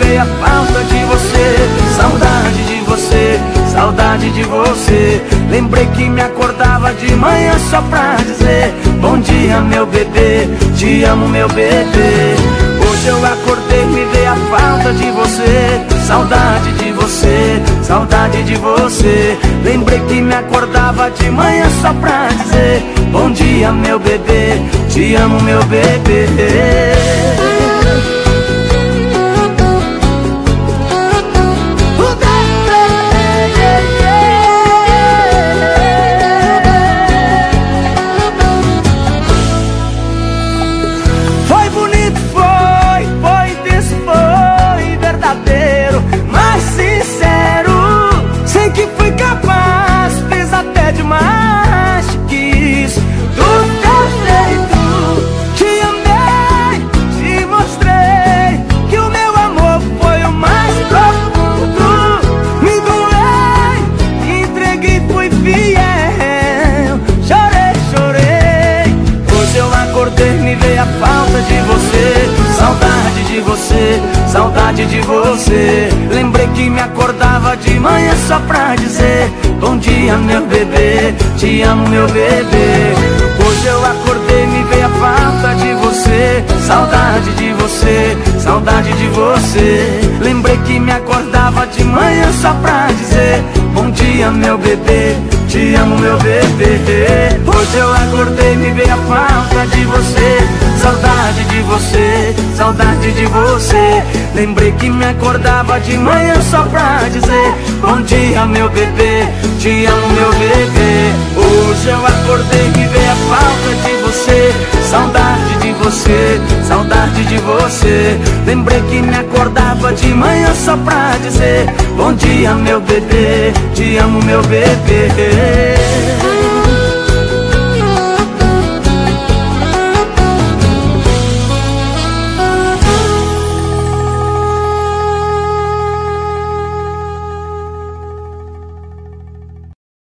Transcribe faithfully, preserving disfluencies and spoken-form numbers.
veio a falta de você, saudade de você, saudade de você. Lembrei que me acordava de manhã só pra dizer bom dia, meu bebê, te amo, meu bebê. Hoje eu acordei e me veio a falta de você, saudade de você, saudade de você. Lembrei que me acordava de manhã só pra dizer bom dia, meu bebê, te amo, meu bebê. Saudade de você. Lembrei que me acordava de manhã só pra dizer bom dia, meu bebê, te amo, meu bebê. Hoje eu acordei e me veio a falta de você, saudade de você, saudade de você. Lembrei que me acordava de manhã só pra dizer bom dia, meu bebê, te amo, meu bebê. Hoje eu acordei e me veio a falta de você, saudade de você, saudade de você. Lembrei que me acordava de manhã só pra dizer bom dia, meu bebê, te amo, meu bebê. Hoje eu acordei e me veio a falta de você, saudade de você, saudade de você. Lembrei que me acordava de manhã só pra dizer bom dia, meu bebê, te amo, meu bebê.